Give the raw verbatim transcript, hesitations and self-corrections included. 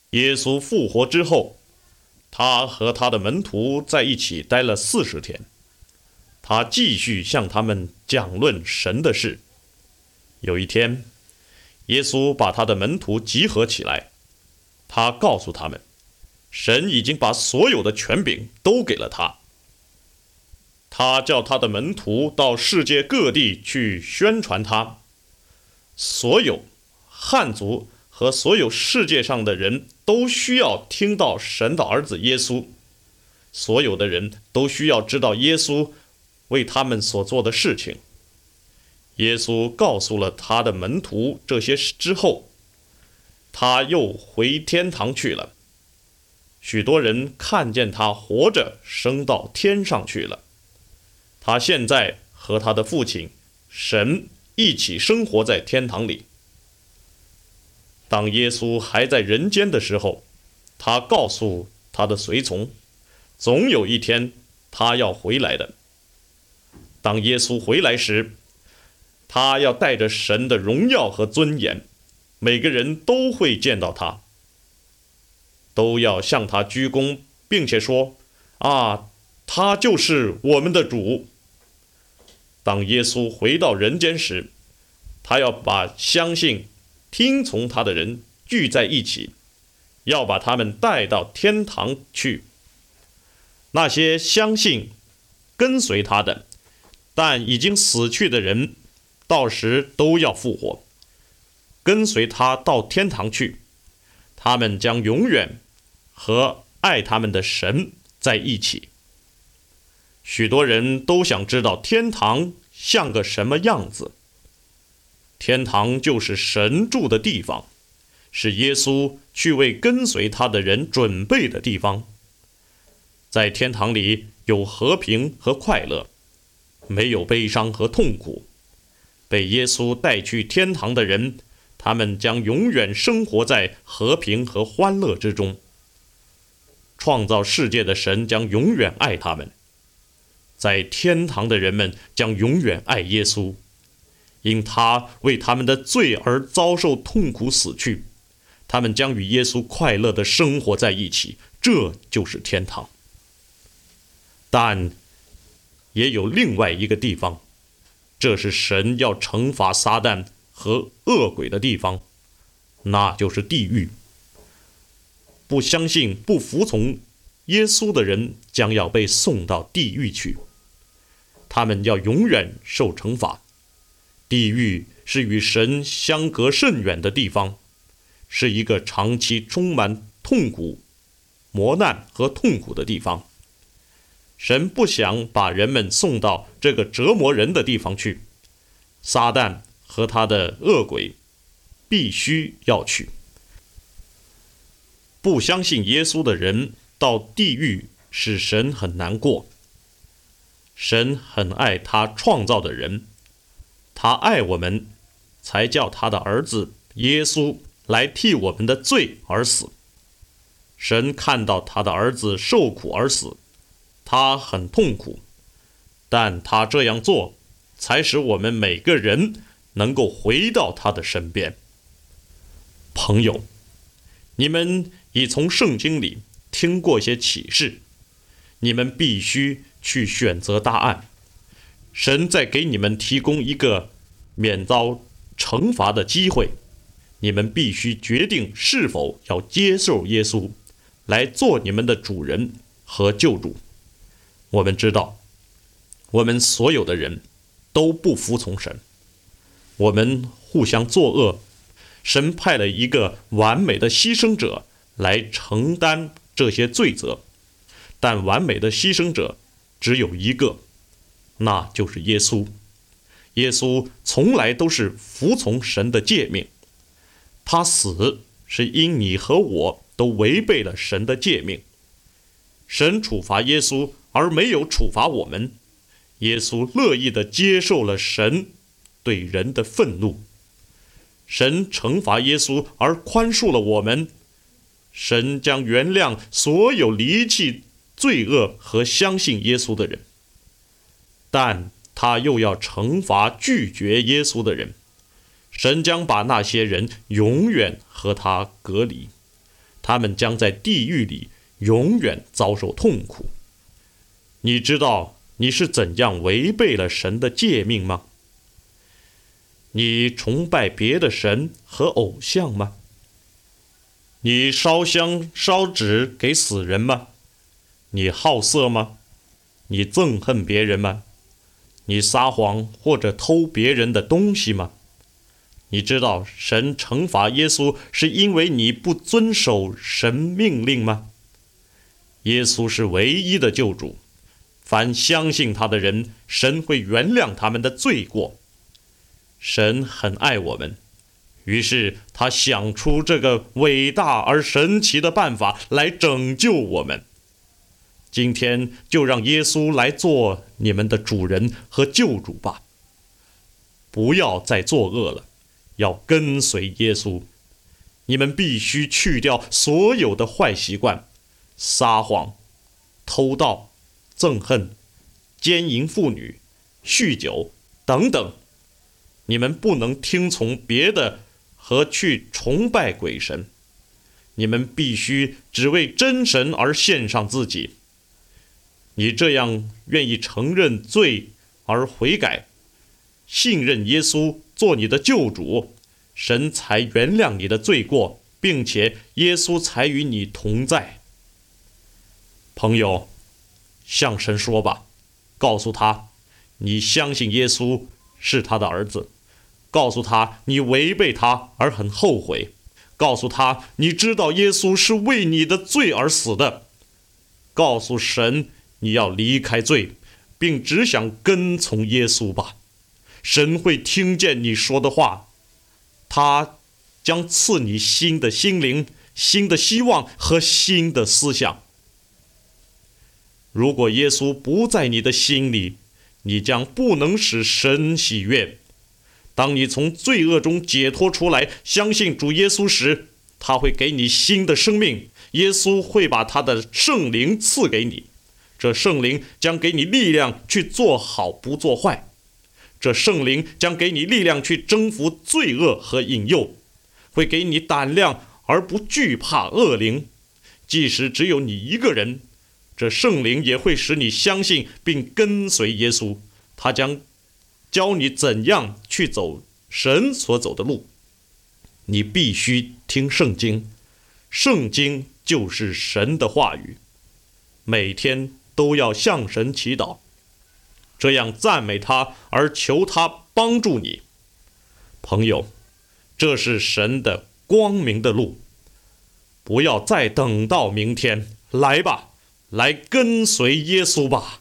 耶稣复活之后，他和他的门徒在一起待了四十天，他继续向他们讲论神的事。有一天，耶稣把他的门徒集合起来，他告诉他们，神已经把所有的权柄都给了他。他叫他的门徒到世界各地去宣传他，所有汉族和所有世界上的人都需要听到神的儿子耶稣，所有的人都需要知道耶稣为他们所做的事情。耶稣告诉了他的门徒这些事之后，他又回天堂去了。许多人看见他活着升到天上去了。他现在和他的父亲神一起生活在天堂里。当耶稣还在人间的时候，他告诉他的随从，总有一天他要回来的。当耶稣回来时，他要带着神的荣耀和尊严，每个人都会见到他，都要向他鞠躬，并且说：啊，他就是我们的主。当耶稣回到人间时，他要把相信听从他的人聚在一起，要把他们带到天堂去。那些相信跟随他的但已经死去的人，到时都要复活，跟随他到天堂去。他们将永远和爱他们的神在一起。许多人都想知道天堂像个什么样子。天堂就是神住的地方，是耶稣去为跟随他的人准备的地方。在天堂里有和平和快乐，没有悲伤和痛苦。被耶稣带去天堂的人，他们将永远生活在和平和欢乐之中。创造世界的神将永远爱他们。在天堂的人们将永远爱耶稣，因他为他们的罪而遭受痛苦死去。他们将与耶稣快乐地生活在一起，这就是天堂。但也有另外一个地方，这是神要惩罚撒旦和恶鬼的地方，那就是地狱。不相信、不服从耶稣的人将要被送到地狱去，他们要永远受惩罚。地狱是与神相隔甚远的地方，是一个长期充满痛苦、磨难和痛苦的地方。神不想把人们送到这个折磨人的地方去，撒旦和他的恶鬼必须要去。不相信耶稣的人到地狱使神很难过。神很爱他创造的人，他爱我们，才叫他的儿子耶稣来替我们的罪而死。神看到他的儿子受苦而死，他很痛苦，但他这样做才使我们每个人能够回到他的身边。朋友，你们已从圣经里听过些启示，你们必须去选择答案。神在给你们提供一个免遭惩罚的机会，你们必须决定是否要接受耶稣来做你们的主人和救主。我们知道，我们所有的人都不服从神，我们互相作恶。神派了一个完美的牺牲者来承担这些罪责，但完美的牺牲者只有一个，那就是耶稣。耶稣从来都是服从神的诫命，他死是因你和我都违背了神的诫命。神处罚耶稣而没有处罚我们，耶稣乐意地接受了神对人的愤怒。神惩罚耶稣而宽恕了我们，神将原谅所有离弃罪恶和相信耶稣的人，但他又要惩罚拒绝耶稣的人。神将把那些人永远和他隔离， 他们将在地狱里永远遭受痛苦。你知道你是怎样违背了神的诫命吗？你崇拜别的神和偶像吗？你烧香烧纸给死人吗？你好色吗？你憎恨别人吗？你撒谎或者偷别人的东西吗？你知道神惩罚耶稣是因为你不遵守神命令吗？耶稣是唯一的救主，凡相信他的人，神会原谅他们的罪过。神很爱我们，于是他想出这个伟大而神奇的办法来拯救我们。今天就让耶稣来做你们的主人和救主吧。不要再作恶了，要跟随耶稣。你们必须去掉所有的坏习惯，撒谎、偷盗、憎恨、奸淫妇女、酗酒等等。你们不能听从别的和去崇拜鬼神。你们必须只为真神而献上自己。你这样愿意承认罪而悔改，信任耶稣做你的救主，神才原谅你的罪过，并且耶稣才与你同在。朋友，向神说吧，告诉他你相信耶稣是他的儿子，告诉他你违背他而很后悔，告诉他你知道耶稣是为你的罪而死的，告诉神你要离开罪，并只想跟从耶稣吧。神会听见你说的话，他将赐你新的心灵、新的希望和新的思想。如果耶稣不在你的心里，你将不能使神喜悦。当你从罪恶中解脱出来，相信主耶稣时，他会给你新的生命。耶稣会把他的圣灵赐给你，这圣灵将给你力量去做好不做坏，这圣灵将给你力量去征服罪恶和引诱，会给你胆量而不惧怕恶灵。即使只有你一个人，这圣灵也会使你相信并跟随耶稣，他将教你怎样去走神所走的路。你必须听圣经，圣经就是神的话语，每天都要向神祈祷，这样赞美他而求他帮助你。朋友，这是神的光明的路，不要再等到明天，来吧，来跟随耶稣吧。